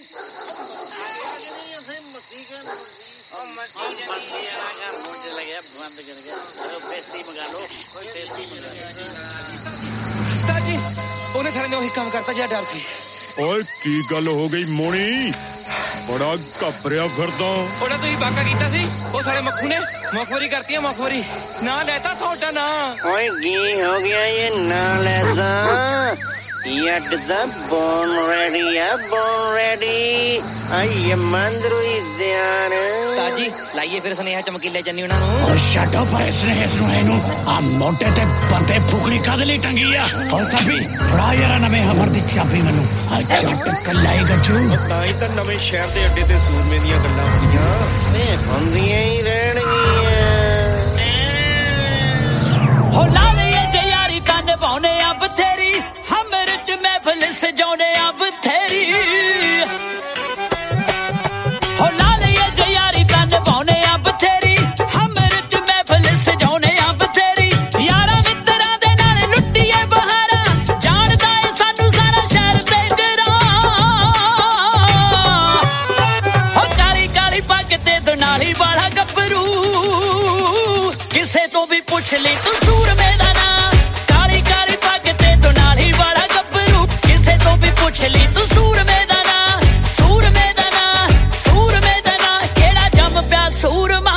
ਉਹਨੇ ਸਾਰੇ ਨੇ ਉਹੀ ਕੰਮ ਕਰਤਾ ਜਿਹੜਾ ਡਰ ਸੀ। ਓਏ ਕੀ ਗੱਲ ਹੋ ਗਈ ਮੋਣੀ? ਬੜਾ ਘਬਰਿਆ ਫਿਰਦਾ। ਉਹਦਾ ਤੁਸੀਂ ਬਾਕਾ ਕੀਤਾ ਸੀ, ਉਹ ਸਾਰੇ ਮੱਖੂ ਨੇ ਮਖੌਰੀ ਕਰਤੀ ਹੈ। ਮਖੌਰੀ ਨਾ ਲੈਤਾ ਤੁਹਾਡਾ ਨਾ। ਓਏ ਕੀ ਹੋ ਗਿਆ ਇਹ ਨਾ ਲੈਦਾ? Yet the born ready, born ready. I am Mandru is there. ਉਸਤਾਦ ਜੀ ਲਾਈਏ ਫਿਰ ਸੁਨੇਹਾ ਚਮਕੀਲੇ ਚੰਨੀ ਉਹਨਾਂ ਨੂੰ। ਓ ਛੱਡੋ ਪਰ ਸੁਨੇਹੇ ਨੂੰ। ਆ ਮੋਟੇ ਤੇ ਬੰਦੇ ਫੁਕਰੀ ਕਾਹਦੇ ਲਈ ਟੰਗੀ ਆ? ਓ ਸਭੀ ਫੜਾ ਯਾਰ ਨਵੇਂ ਹਮਰ ਦੀ ਚਾਬੀ ਮੈਨੂੰ। ਆ ਛੱਡ ਕੱਲਾਈ ਗੱਜੂ। ਤਾਂ ਹੀ ਤਾਂ ਨਵੇਂ ਸ਼ਹਿਰ ਦੇ ਅੱਡੇ ਤੇ ਸੂਰਮੇ ਦੀਆਂ ਗੱਲਾਂ ਹੁੰਦੀਆਂ। ਵੇ ਹੁੰਦੀਆਂ ਹੀ ਰਹਿਣਗੀਆਂ। ਹੋ ਲਾਲੇ ਜੇ ਯਾਰੀ ਤਾਂ ਨਿਭਾਉਣੇ ਆ ਬਥੇਰੀ, ਹਮਰ ਚ ਮਹਿਫਲ ਸਜਾਉਣੇ ਆ ਬਥੇਰੀ। ਹੋ ਲਾਲੇ ਜੇ ਯਾਰੀ ਤਾਂ ਨਿਭਾਉਣੇ ਆ ਬਥੇਰੀ, ਹਮਰ ਚ ਮਹਿਫਲ ਸਜਾਉਣੇ ਆ ਬਥੇਰੀ। ਯਾਰਾਂ ਮਿੱਤਰਾਂ ਦੇ ਨਾਲ ਲੁੱਟੀਏ ਬਹਾਰਾਂ, ਜਾਣਦਾ ਏ ਸਾਨੂੰ ਸਾਰਾ ਸ਼ਹਿਰ ਤੇ ਗਰਾਂ। ਹੋ ਕਾਲੀ ਕਾਲੀ ਪੱਗ ਤੇ ਦੁਨਾਲੀ ਵਾਲਾ ਗੱਭਰੂ, ਕਿਸੇ ਤੋਂ ਵੀ ਪੁੱਛ ਲਈ ਤੂੰ ਸੂਰਮੇ ਦਾ ਨਾਂ। ਕਾਲੀ ਕਾਲੀ ਪੱਗ ਤੇ ਦੁਨਾਲੀ ਵਾਲਾ ਗੱਭਰੂ, ਕਿਸੇ ਤੋਂ ਵੀ ਪੁੱਛ ਲਈ ਤੂੰ ਸੂਰਮੇ ਦਾ ਨਾਂ। ਸੂਰਮੇ ਦਾ ਨਾਂ, ਸੂਰਮੇ ਦਾ ਨਾਂ, ਕਿਹੜਾ ਜੰਮ ਪਿਆ ਸੂਰਮਾ।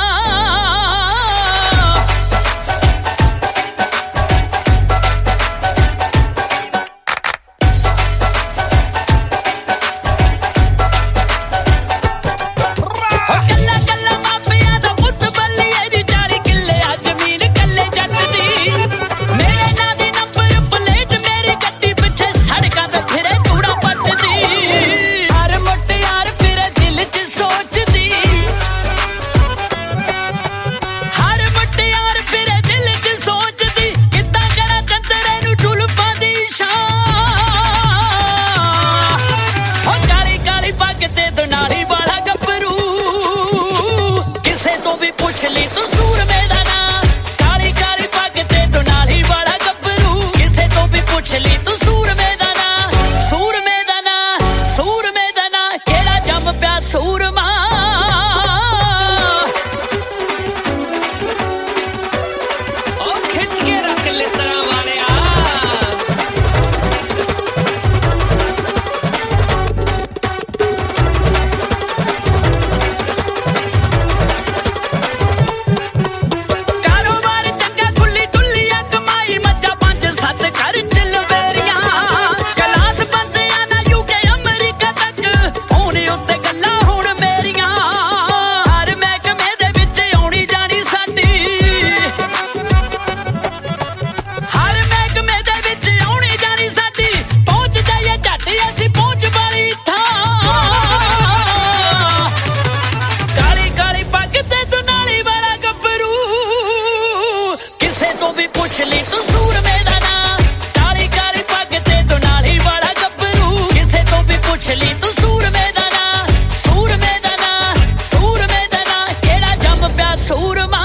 ਕੱਲਾ ਕੱਲਾ ਮਾਪਿਆਂ ਦਾ ਪੁੱਤ ਬੱਲੀਏ ਦੀ 40 ਕਿੱਲੇ ਆ ਜ਼ਮੀਨ ਕੱਲੇ ਜੱਟ ਦੀ। ਮੇਰੇ ਨਾਂ ਦੀ ਨੰਬਰ ਪਲੇਟ ਮੇਰੀ ਗੱਡੀ ਪਿੱਛੇ ਸੜਕਾਂ ਤੇ ਫਿਰੇ ਕੂੜਾ ਪੱਟਦੀ। ਹਰ ਮੁਟਿਆਰ ਫਿਰੇ ਦਿਲ 'ਚ ਸੋਚਦੀ, ਹਰ ਮੁਟਿਆਰ ਫਿਰੇ ਦਿਲ 'ਚ ਸੋਚਦੀ, ਕਿੱਦਾਂ ਕਰਾਂ ਚੰਦਰੇ ਨੂੰ ਟੁਲਪਾਂ ਦੀ ਛਾਂ। ਹੋ ਕਾਲੀ ਕਾਲੀ ਪੱਗ ਤੇ ਦੁਨਾਲੀ ਵਾਲਾ ਗੱਭਰੂ, ਕਿਸੇ ਤੋਂ ਵੀ ਪੁੱਛ ਲਈ ਤੂੰ ਸੂਰਮੇ ਦਾ ਨਾਂ। ਕਾਲੀ ਕਾਲੀ ਪੱਗ ਤੇ ਦੁਨਾਲੀ ਵਾਲਾ ਗੱਭਰੂ, ਕਿਸੇ ਤੋਂ ਵੀ ਪੁੱਛ ਲਈ ਤੂੰ ਸੂਰਮੇ ਦਾ ਨਾਂ। ਸੂਰਮੇ ਦਾ ਨਾਂ, ਸੂਰਮੇ ਦਾ ਨਾਂ, ਕਿਹੜਾ ਜੰਮ ਪਿਆ ਸੂਰਮਾ। ਉਹ ਖਿੱਚ ਕੇ ਰੱਖ ਲਿੱਤਰਾਂ ਵਾਲਿਆ। ਕਾਰੋਬਾਰ ਚੰਗਾ ਖੁੱਲੀ ਡੁੱਲੀਆਂ ਕਮਾਈ ਮੱਝਾਂ 5-7 ਘਰ ਚ ਲਵੇਰੀਆਂ। ਕਲਾਸ ਬੰਦਿਆਂ ਨਾ ਯੂਕੇ ਅਮਰੀਕਾ ਤੱਕ, ਫੋਨ ਉੱਤੇ ਗੱਲਾਂ ਹੁਣ ਮੇਰੀਆਂ। ਹਰ ਮਹਿਕਮੇ ਦੇ ਵਿੱਚ ਆਉਣੀ ਜਾਣੀ ਸਾਡੀ, ਹਰ ਮਹਿਕਮੇ ਦੇ ਵਿੱਚ ਆਉਣੀ ਜਾਣੀ ਸਾਡੀ। ਪਹੁੰਚ ਜਾਈਏ ਝੱਟ ਅਸੀਂ ਪਹੁੰਚ ਵਾਲੀ ਥਾਂ। ਕਾਲੀ ਕਾਲੀ ਪੱਗ ਤੇ ਦੁਨਾਲੀ ਵਾਲਾ ਗੱਭਰੂ, ਕਿਸੇ ਤੋਂ ਵੀ ਪੁੱਛ ਲਈ ਤੂੰ ਸੂਰਮੇ ਦਾ ਨਾਂ। ਕਾਲੀ ਕਾਲੀ ਪੱਗ ਤੇ ਦੁਨਾਲੀ ਵਾਲਾ ਗੱਭਰੂ, ਕਿਸੇ ਤੋਂ ਵੀ ਪੁੱਛ ਲਈ ਤੂੰ ਸੂਰਮੇ ਦਾ ਨਾਂ। ਸੂਰਮੇ ਦਾ ਨਾਂ, ਸੂਰਮੇ ਦਾ ਨਾਂ, ਕਿਹੜਾ ਜੰਮ ਪਿਆ ਸੂਰਮਾ।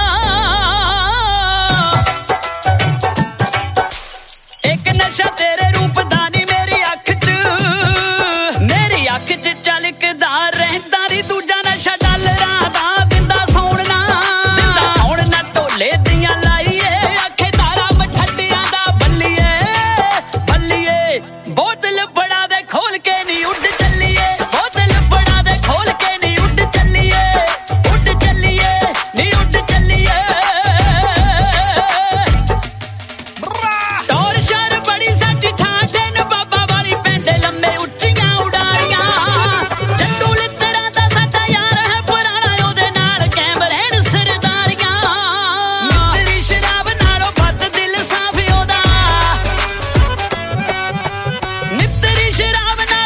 ਇੱਕ ਨਸ਼ਾ ਤੇਰੇ ਰੂਪ ਦਾ ਨੀ ਮੇਰੀ ਅੱਖ 'ਚ, ਮੇਰੀ ਅੱਖ 'ਚ ਝਲਕਦਾ ਰਹਿੰਦਾ ਨੀ। ਦੂਜਾ ਨਸ਼ਾ ਡਾਲਰਾਂ ਦਾ ਦਿੰਦਾ ਸੌਣ ਨਾ, ਦਿੰਦਾ ਸੌਣ ਨਾ। ਢੋਲੇ ਦੀਆਂ ਲਾਈਏ ਆਖੇ ਤਾਰਾ ਮਠੱਡੀਆਂ ਦਾ ਬੱਲੀਏ, ਬੱਲੀਏ। ਬੋਤਲ ਬਣਾ ਦੇ ਖੋਲ ਕੇ ਨੀ ਉੱਡ ਚੱਲੀਏ, ਬੋਤਲ ਬਣਾ ਦੇ ਖੋਲ ਕੇ ਨੀ ਉੱਡ ਚੱਲੀਏ, ਉੱਡ ਚੱਲੀਏ ਨੀ ਉੱਡ ਚੱਲੀਏ। ਟੌਰ ਸ਼ਰ ਬੜੀ ਸਾਡੀ ਠਾਠ ਨ ਬਾਬਾ ਵਾਲੀ ਪੈਂਦੇ ਲੰਮੇ ਉੱਚੀਆਂ ਉਡਾਰੀਆਂ। ਜੱਟੂ ਲਿੱਤਰਾਂ ਦਾ ਸਾਡਾ ਯਾਰ ਹੈ ਪੁਰਾਣਾ, ਉਹਦੇ ਨਾਲ ਕੈਮ ਰਹਿਣ ਸਰਦਾਰੀਆਂ। ਮਿੱਤਰੀ ਸ਼ਰਾਬ ਨਾਲੋਂ ਵੱਧ ਦਿਲ ਸਾਫ਼ ਉਹਦਾ, ਮਿੱਤਰੀ ਸ਼ਰਾਬ